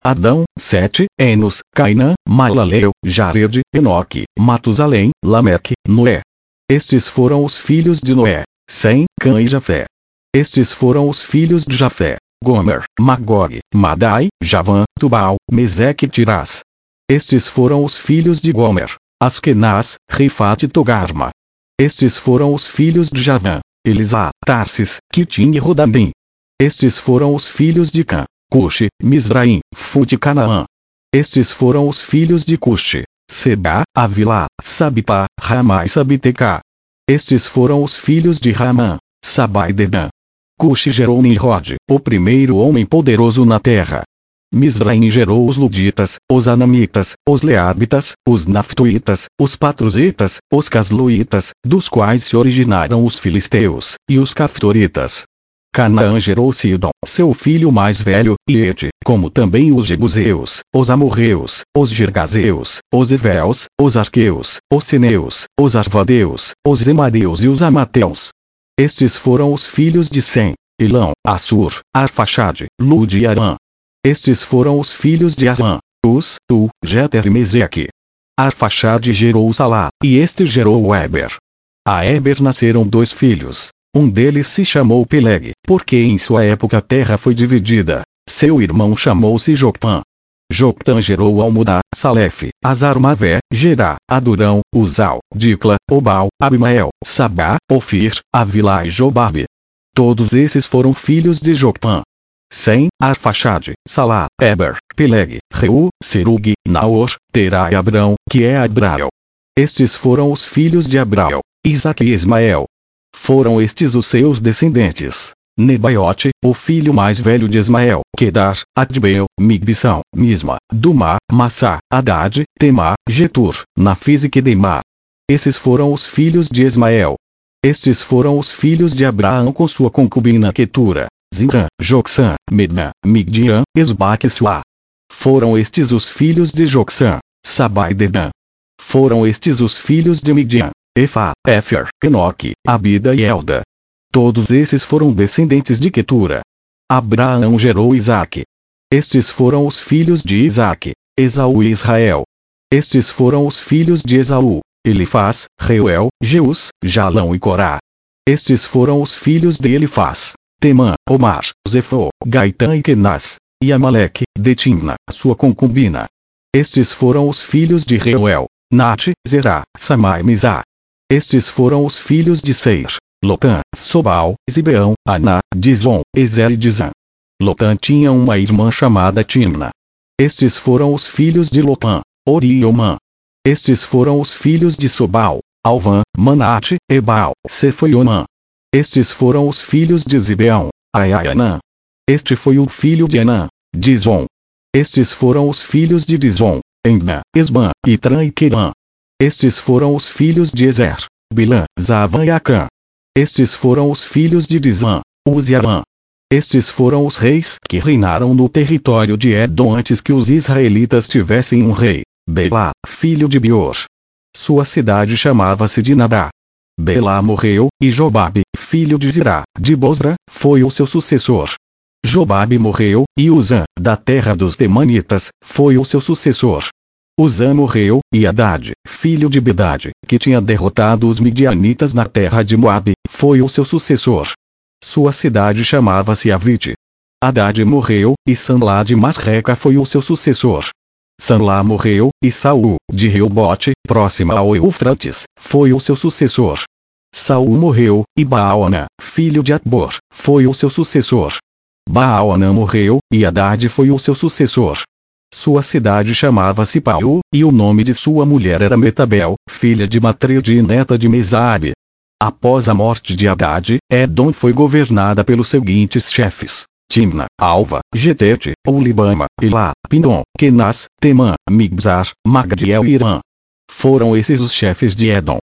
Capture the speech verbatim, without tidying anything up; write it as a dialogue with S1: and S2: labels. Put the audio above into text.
S1: Adão, Sete, Enos, Cainã, Malaleel, Jared, Enoque, Matusalém, Lameque, Noé. Estes foram os filhos de Noé, Sem, Cã e Jafé. Estes foram os filhos de Jafé, Gomer, Magog, Madai, Javã, Tubal, Meseque e Tirás. Estes foram os filhos de Gomer, Askenaz, Rifat e Togarma. Estes foram os filhos de Javã, Elisá, Tarsis, Quitim e Rodamim. Estes foram os filhos de Cã, Cuxi, Misraim, Fut e Canaã. Estes foram os filhos de Cuxi, Sebá, Avilá, Sabitá, Ramá e Sabitecá. Estes foram os filhos de Ramã, Sabá e Dedã. Cuxi gerou Nimrod, o primeiro homem poderoso na terra. Misraim gerou os Luditas, os Anamitas, os Leabitas, os Naftuitas, os Patrusitas, os Casluitas, dos quais se originaram os Filisteus, e os Caftoritas. Canaã gerou Sidom, seu filho mais velho, e Et, como também os Jebuseus, os Amorreus, os Girgazeus, os Eveus, os Arqueus, os Sineus, os Arvadeus, os Zemareus e os Amateus. Estes foram os filhos de Sem, Elão, Assur, Arfaxade, Lud e Arã. Estes foram os filhos de Arã, Uz, Tu, Jeter e Meseque. Arfaxade gerou Salá, e este gerou Eber. A Eber nasceram dois filhos. Um deles se chamou Peleg, porque em sua época a terra foi dividida. Seu irmão chamou-se Joctã. Joctã gerou Almudá, Salef, Azarmavé, Gerá, Adurão, Uzal, Dicla, Obal, Abimael, Sabá, Ofir, Avilá e Jobabe. Todos esses foram filhos de Joctã. Sem, Arfaxade, Salá, Eber, Peleg, Reu, Serug, Naor, Terá e Abrão, que é Abrael. Estes foram os filhos de Abrael, Isaque e Ismael. Foram estes os seus descendentes: Nebaiote, o filho mais velho de Ismael, Quedar, Adbeel, Migbição, Misma, Dumá, Massá, Haddad, Temá, Getur, Nafis e Quedemá. Esses foram os filhos de Ismael. Estes foram os filhos de Abraão com sua concubina Quetura, Zimrã, Jocsã, Medã, Migdian, Esbaque e Suá. Foram estes os filhos de Jocsã, Sabá e Dedã. Foram estes os filhos de Migdian, Efá, Éfer, Enoque, Abida e Elda. Todos esses foram descendentes de Quetura. Abraão gerou Isaque. Estes foram os filhos de Isaque, Esaú e Israel. Estes foram os filhos de Esaú, Elifaz, Reuel, Jeus, Jalão e Corá. Estes foram os filhos de Elifaz: Temã, Omar, Zefô, Gaitã e Kenaz, e Amaleque, de Timna, sua concubina. Estes foram os filhos de Reuel: Nate, Zerá, Samá e Mizá. Estes foram os filhos de Seir: Lotã, Sobal, Zibeão, Aná, Dizon, Ezer e Dizã. Lotã tinha uma irmã chamada Timna. Estes foram os filhos de Lotã: Ori e Omã. Estes foram os filhos de Sobal: Alvã, Manate, Ebal, Sefo e Onã. Estes foram os filhos de Zibeão: Aiá e Anã. Este foi o filho de Anã, Dizon. Estes foram os filhos de Dizon: Emã, Esbã, Itrã e Querã. Estes foram os filhos de Ezer: Bilã, Zavã e Acã. Estes foram os filhos de Dizã: Uz e Arã. Estes foram os reis que reinaram no território de Edom antes que os israelitas tivessem um rei: Belá, filho de Beor. Sua cidade chamava-se Dinabá. Belá morreu, e Jobabe, filho de Zirá, de Bosra, foi o seu sucessor. Jobabe morreu, e Uzã, da terra dos Temanitas, foi o seu sucessor. Uzã morreu, e Haddad, filho de Bedade, que tinha derrotado os midianitas na terra de Moabe, foi o seu sucessor. Sua cidade chamava-se Avite. Haddad morreu, e Sanlá de Masreca foi o seu sucessor. Sanlá morreu, e Saul, de Reobote, próxima ao Eufrates, foi o seu sucessor. Saul morreu, e Baal-Anã, filho de Atbor, foi o seu sucessor. Baal-Anã morreu, e Haddad foi o seu sucessor. Sua cidade chamava-se Pau, e o nome de sua mulher era Metabel, filha de Matred e neta de Mesabe. Após a morte de Haddad, Edom foi governada pelos seguintes chefes: Timna, Alva, Getete, Olibama, Elá, Pinom, Kenaz, Temã, Mibzar, Magdiel e Irã. Foram esses os chefes de Edom.